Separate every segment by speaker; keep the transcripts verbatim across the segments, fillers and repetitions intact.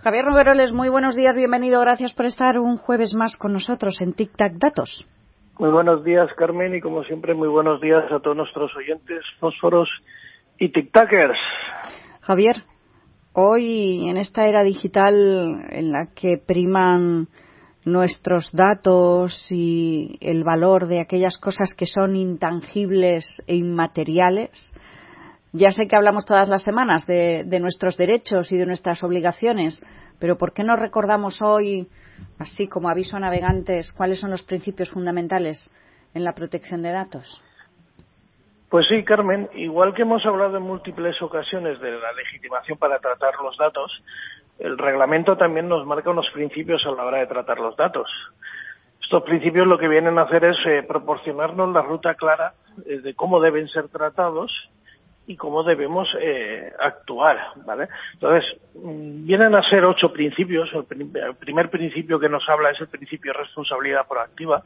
Speaker 1: Javier Nogueroles, muy buenos días, bienvenido, gracias por estar un jueves más con nosotros en Tic Tac Datos.
Speaker 2: Muy buenos días, Carmen, y como siempre, muy buenos días a todos nuestros oyentes, fósforos y tic-tackers.
Speaker 1: Javier, hoy en esta era digital en la que priman nuestros datos y el valor de aquellas cosas que son intangibles e inmateriales, ya sé que hablamos todas las semanas de, de nuestros derechos y de nuestras obligaciones, pero ¿por qué no recordamos hoy, así como aviso a navegantes, cuáles son los principios fundamentales en la protección de datos?
Speaker 2: Pues sí, Carmen, igual que hemos hablado en múltiples ocasiones de la legitimación para tratar los datos, el reglamento también nos marca unos principios a la hora de tratar los datos. Estos principios lo que vienen a hacer es eh, proporcionarnos la ruta clara eh, de cómo deben ser tratados y cómo debemos eh, actuar, ¿vale? Entonces, vienen a ser ocho principios. El, prim- el primer principio que nos habla es el principio de responsabilidad proactiva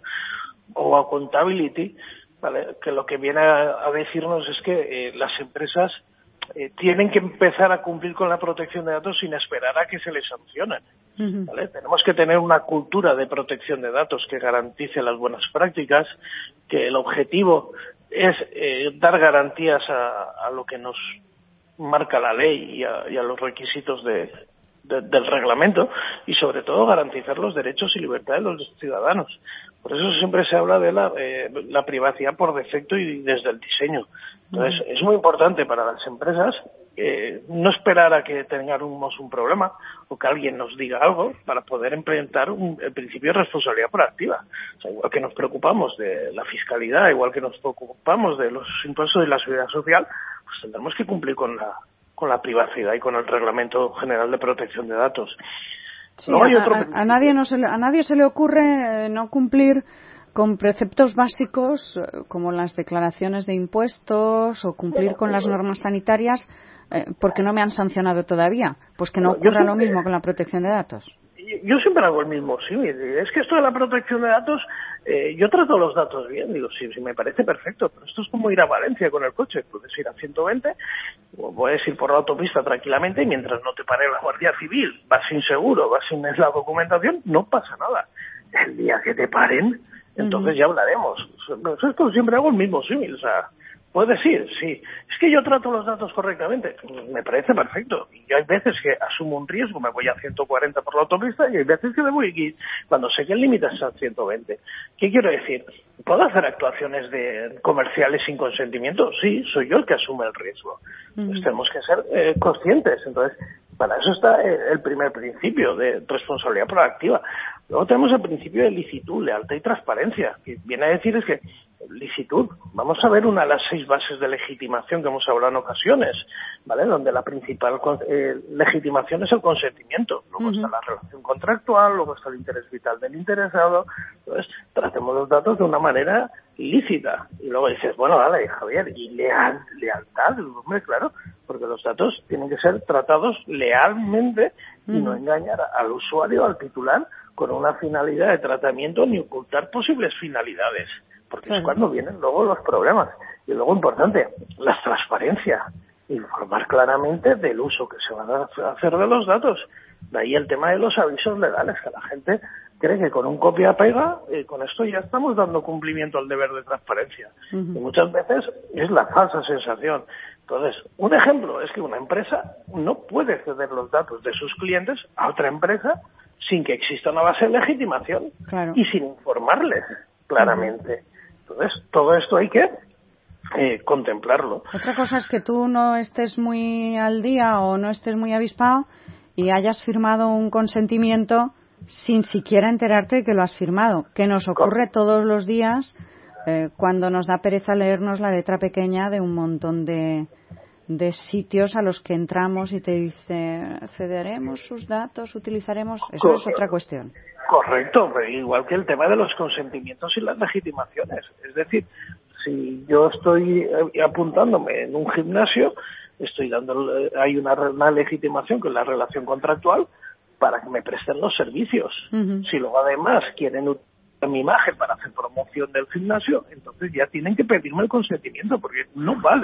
Speaker 2: o accountability, ¿vale? Que lo que viene a, a decirnos es que eh, las empresas eh, tienen que empezar a cumplir con la protección de datos sin esperar a que se les sancionen, ¿vale? Tenemos que tener una cultura de protección de datos que garantice las buenas prácticas, que el objetivo es eh, dar garantías a, a lo que nos marca la ley y a, y a los requisitos de, de, del reglamento, y sobre todo garantizar los derechos y libertades de los ciudadanos. Por eso siempre se habla de la, eh, la privacidad por defecto y desde el diseño. Entonces, uh-huh. es muy importante para las empresas eh, no esperar a que tengamos un problema o que alguien nos diga algo para poder implementar un, el principio de responsabilidad proactiva. O sea, igual que nos preocupamos de la fiscalidad, igual que nos preocupamos de los impuestos y la seguridad social, pues tendremos que cumplir con la, con la privacidad y con el Reglamento General de Protección de Datos.
Speaker 1: Sí, no, hay a, otro a, a, nadie no se le, a nadie se le ocurre eh, no cumplir con preceptos básicos eh, como las declaraciones de impuestos o cumplir con las normas sanitarias eh, porque no me han sancionado todavía. Pues que no ocurra siempre, lo mismo con la protección de datos.
Speaker 2: Yo siempre hago el mismo, sí. Es que esto de la protección de datos, eh, yo trato los datos bien, digo, sí, sí, me parece perfecto, pero esto es como ir a Valencia con el coche. Puedes ir a ciento veinte, o puedes ir por la autopista tranquilamente y mientras no te pare la Guardia Civil, vas sin seguro, vas sin la documentación, no pasa nada. El día que te paren, entonces uh-huh. ya hablaremos. Pues esto siempre hago el mismo símil, o sea, puedes ir, sí. Es que yo trato los datos correctamente, me parece perfecto. Y hay veces que asumo un riesgo, me voy a ciento cuarenta por la autopista, y hay veces que me voy aquí cuando sé que el límite es a ciento veinte. ¿Qué quiero decir? ¿Puedo hacer actuaciones de comerciales sin consentimiento? Sí, soy yo el que asume el riesgo. Uh-huh. Entonces tenemos que ser eh, conscientes. Entonces, para eso está el primer principio de responsabilidad proactiva. Luego tenemos el principio de licitud, lealtad y transparencia, que viene a decir es que licitud, vamos a ver una de las seis bases de legitimación que hemos hablado en ocasiones, ¿vale? Donde la principal eh, legitimación es el consentimiento. Luego uh-huh. está la relación contractual, luego está el interés vital del interesado. Entonces, tratemos los datos de una manera lícita. Y luego dices, bueno, vale, Javier, ¿y leal, lealtad? Hombre, claro, porque los datos tienen que ser tratados lealmente uh-huh. y no engañar al usuario, al titular, con una finalidad de tratamiento ni ocultar posibles finalidades. Porque claro. es cuando vienen luego los problemas. Y luego, importante, la transparencia. Informar claramente del uso que se van a hacer de los datos. De ahí el tema de los avisos legales, que la gente cree que con un copia-pega, eh, con esto ya estamos dando cumplimiento al deber de transparencia. Uh-huh. Y muchas veces es la falsa sensación. Entonces, un ejemplo es que una empresa no puede ceder los datos de sus clientes a otra empresa sin que exista una base de legitimación claro. y sin informarles claramente. Uh-huh. Entonces, todo esto hay que eh, contemplarlo.
Speaker 1: Otra cosa es que tú no estés muy al día o no estés muy avispado y hayas firmado un consentimiento sin siquiera enterarte de que lo has firmado, que nos ocurre todos los días eh, cuando nos da pereza leernos la letra pequeña de un montón de, de sitios a los que entramos y te dice cederemos sus datos, utilizaremos... Eso es otra cuestión.
Speaker 2: Correcto, igual que el tema de los consentimientos y las legitimaciones. Es decir, si yo estoy apuntándome en un gimnasio, estoy dando, hay una, una legitimación que es la relación contractual para que me presten los servicios. Uh-huh. Si luego además quieren utilizar mi imagen para hacer promoción del gimnasio, entonces ya tienen que pedirme el consentimiento, porque no vale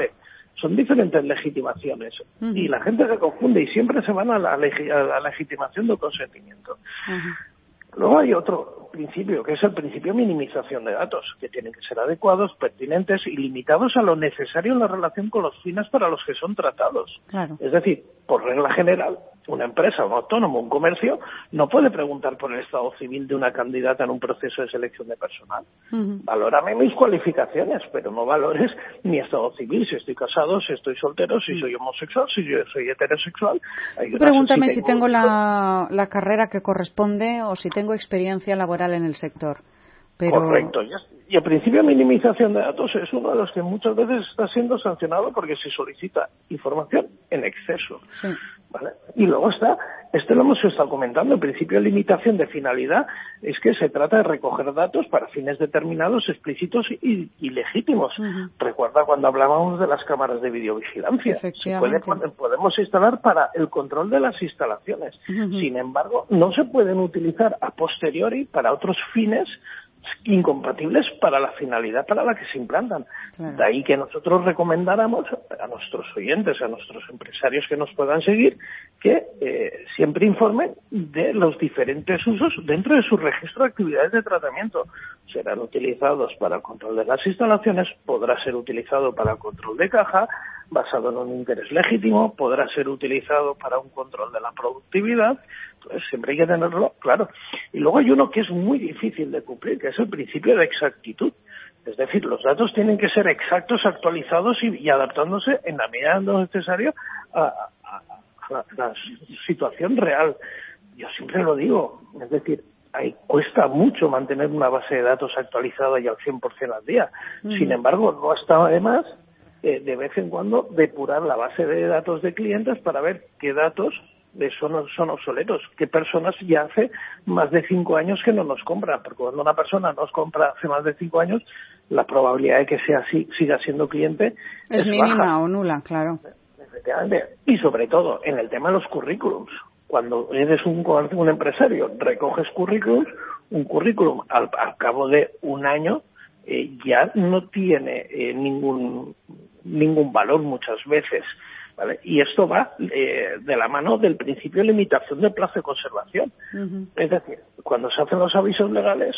Speaker 2: son diferentes legitimaciones. Uh-huh. Y la gente se confunde y siempre se van a la, legi- a la legitimación del consentimiento. Uh-huh. Luego hay otro principio, que es el principio de minimización de datos, que tienen que ser adecuados, pertinentes y limitados a lo necesario en la relación con los fines para los que son tratados. Claro. Es decir, por regla general, una empresa, un autónomo, un comercio, no puede preguntar por el estado civil de una candidata en un proceso de selección de personal. Uh-huh. Valórame mis cualificaciones, pero no valores mi estado civil, si estoy casado, si estoy soltero, si uh-huh. soy homosexual, si yo soy heterosexual. Hay
Speaker 1: Pregúntame si tengo, si tengo la, la carrera que corresponde o si tengo experiencia laboral en el sector. Pero...
Speaker 2: Correcto. Y el principio de minimización de datos es uno de los que muchas veces está siendo sancionado porque se solicita información en exceso. Sí. ¿Vale? Y luego está, este lo hemos estado comentando, el principio de limitación de finalidad es que se trata de recoger datos para fines determinados, explícitos y, y legítimos. Uh-huh. Recuerda cuando hablábamos de las cámaras de videovigilancia. Se puede, podemos instalar para el control de las instalaciones. Uh-huh. Sin embargo, no se pueden utilizar a posteriori para otros fines incompatibles para la finalidad para la que se implantan. Claro. De ahí que nosotros recomendáramos a nuestros oyentes, a nuestros empresarios que nos puedan seguir, que eh, siempre informen de los diferentes usos dentro de su registro de actividades de tratamiento. Serán utilizados para el control de las instalaciones, podrá ser utilizado para el control de caja, basado en un interés legítimo, podrá ser utilizado para un control de la productividad. Entonces siempre hay que tenerlo claro. Y luego hay uno que es muy difícil de cumplir, que es el principio de exactitud. Es decir, los datos tienen que ser exactos, actualizados y, y adaptándose en la medida de lo necesario a, a, a, la, a la situación real. Yo siempre lo digo, es decir, ahí cuesta mucho mantener una base de datos actualizada y al cien por ciento al día. Mm. Sin embargo, no está de más eh, de vez en cuando depurar la base de datos de clientes para ver qué datos son, son obsoletos, qué personas ya hace más de cinco años que no nos compran, porque cuando una persona nos compra hace más de cinco años, la probabilidad de que sea así, siga siendo cliente
Speaker 1: es,
Speaker 2: es
Speaker 1: mínima
Speaker 2: baja.
Speaker 1: o nula, claro.
Speaker 2: Efectivamente. Y sobre todo, en el tema de los currículums. Cuando eres un, un empresario, recoges currículums, un currículum al, al cabo de un año eh, ya no tiene eh, ningún ningún valor muchas veces. ¿Vale? Y esto va eh, de la mano del principio de limitación del plazo de conservación. Uh-huh. Es decir, cuando se hacen los avisos legales,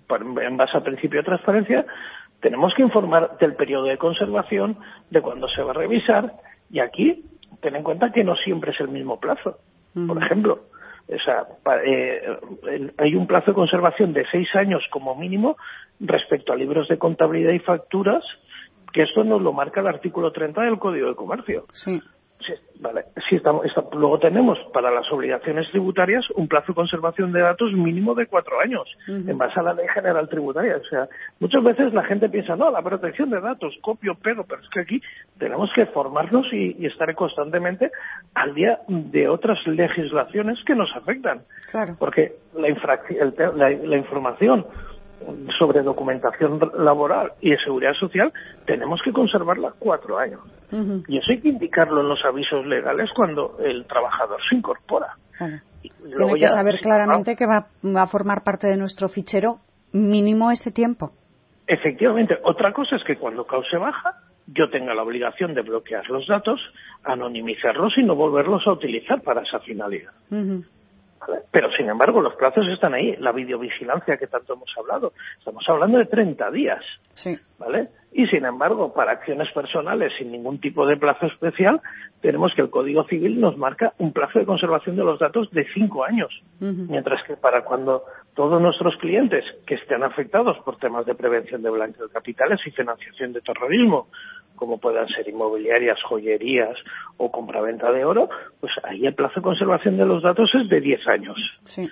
Speaker 2: en base al principio de transparencia, tenemos que informar del periodo de conservación, de cuándo se va a revisar, y aquí ten en cuenta que no siempre es el mismo plazo. Uh-huh. Por ejemplo, o sea, eh, hay un plazo de conservación de seis años como mínimo respecto a libros de contabilidad y facturas, que esto nos lo marca el artículo treinta del Código de Comercio.
Speaker 1: Sí.
Speaker 2: Sí, vale. Sí, estamos, está, luego tenemos para las obligaciones tributarias un plazo de conservación de datos mínimo de cuatro años, uh-huh. en base a la Ley General Tributaria. O sea, muchas veces la gente piensa, no, la protección de datos, copio, pego, pero es que aquí tenemos que formarnos y, y estar constantemente al día de otras legislaciones que nos afectan. Claro. Porque la, infracción, el, la, la información sobre documentación laboral y de seguridad social tenemos que conservarla cuatro años. Uh-huh. Y eso hay que indicarlo en los avisos legales cuando el trabajador se incorpora.
Speaker 1: Claro. Y luego Tiene que ya, saber sí, claramente ¿no? que va, va a formar parte de nuestro fichero mínimo ese tiempo.
Speaker 2: Efectivamente. Otra cosa es que cuando cause baja yo tenga la obligación de bloquear los datos, anonimizarlos y no volverlos a utilizar para esa finalidad. Uh-huh. ¿Vale? Pero, sin embargo, los plazos están ahí. La videovigilancia que tanto hemos hablado. Estamos hablando de treinta días. Sí. ¿Vale? Y, sin embargo, para acciones personales sin ningún tipo de plazo especial, tenemos que el Código Civil nos marca un plazo de conservación de los datos de cinco años. Uh-huh. Mientras que para cuando todos nuestros clientes que estén afectados por temas de prevención de blanqueo de capitales y financiación de terrorismo, como puedan ser inmobiliarias, joyerías o compraventa de oro, pues ahí el plazo de conservación de los datos es de diez años. Sí.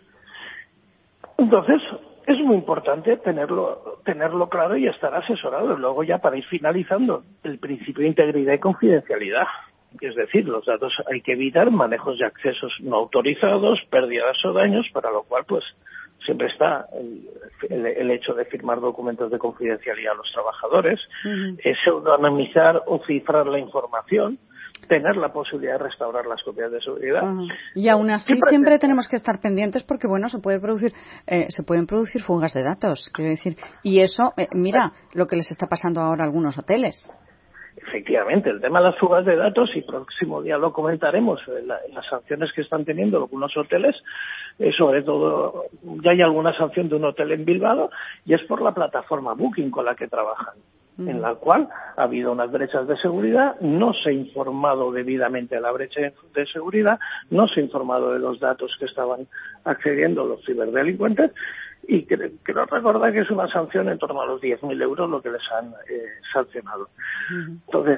Speaker 2: Entonces, es muy importante tenerlo tenerlo claro y estar asesorado. Luego ya para ir finalizando, el principio de integridad y confidencialidad. Es decir, los datos hay que evitar manejos de accesos no autorizados, pérdidas o daños, para lo cual pues siempre está el, el, el hecho de firmar documentos de confidencialidad a los trabajadores, uh-huh. es pseudonimizar o cifrar la información, tener la posibilidad de restaurar las copias de seguridad. Uh-huh.
Speaker 1: Y aún así siempre, siempre tenemos que estar pendientes porque bueno se puede producir eh, se pueden producir fugas de datos, quiero decir, y eso eh, mira lo que les está pasando ahora a algunos hoteles.
Speaker 2: efectivamente, el tema de las fugas de datos, y próximo día lo comentaremos, en, la, en las sanciones que están teniendo algunos hoteles, eh, sobre todo, ya hay alguna sanción de un hotel en Bilbao, y es por la plataforma Booking con la que trabajan, mm. en la cual ha habido unas brechas de seguridad, no se ha informado debidamente a la brecha de seguridad, no se ha informado de los datos que estaban accediendo los ciberdelincuentes, y creo recordar que es una sanción en torno a los diez mil euros lo que les han eh, sancionado. Uh-huh. Entonces,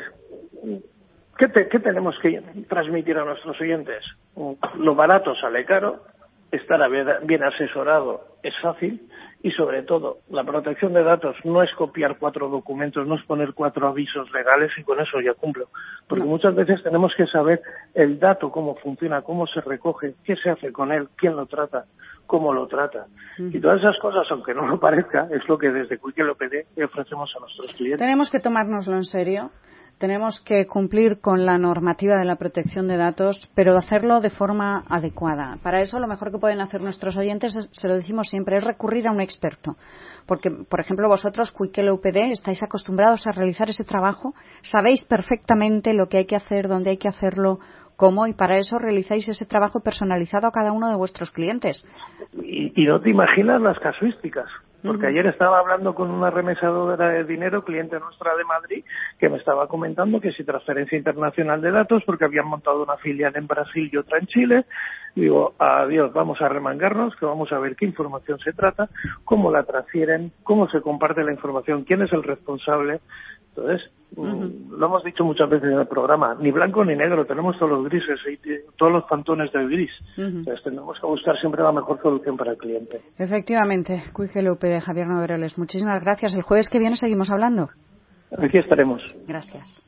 Speaker 2: ¿qué, te, ¿qué tenemos que transmitir a nuestros oyentes? Lo barato sale caro, estar bien asesorado es fácil, y sobre todo, la protección de datos no es copiar cuatro documentos, no es poner cuatro avisos legales y con eso ya cumplo. Porque no. muchas veces tenemos que saber el dato, cómo funciona, cómo se recoge, qué se hace con él, quién lo trata, cómo lo trata. Uh-huh. Y todas esas cosas, aunque no lo parezca, es lo que desde Quick L O P D le ofrecemos a nuestros clientes.
Speaker 1: Tenemos que tomárnoslo en serio. Tenemos que cumplir con la normativa de la protección de datos, pero hacerlo de forma adecuada. Para eso, lo mejor que pueden hacer nuestros oyentes, es, se lo decimos siempre, es recurrir a un experto. Porque, por ejemplo, vosotros, Quick L O P D, estáis acostumbrados a realizar ese trabajo, sabéis perfectamente lo que hay que hacer, dónde hay que hacerlo, cómo, y para eso realizáis ese trabajo personalizado a cada uno de vuestros clientes.
Speaker 2: Y, y no te imaginas las casuísticas. Porque uh-huh. ayer estaba hablando con una remesadora de dinero, cliente nuestra de Madrid, que me estaba comentando que si transferencia internacional de datos, porque habían montado una filial en Brasil y otra en Chile. Digo, adiós, vamos a remangarnos, que vamos a ver qué información se trata, cómo la transfieren, cómo se comparte la información, quién es el responsable. Entonces, uh-huh. lo hemos dicho muchas veces en el programa, ni blanco ni negro, tenemos todos los grises, todos los pantones de gris. Uh-huh. Entonces tenemos que buscar siempre la mejor solución para el cliente.
Speaker 1: Efectivamente, Quick L O P D, Javier Noveroles, muchísimas gracias. El jueves que viene seguimos hablando.
Speaker 2: Aquí estaremos.
Speaker 1: Gracias.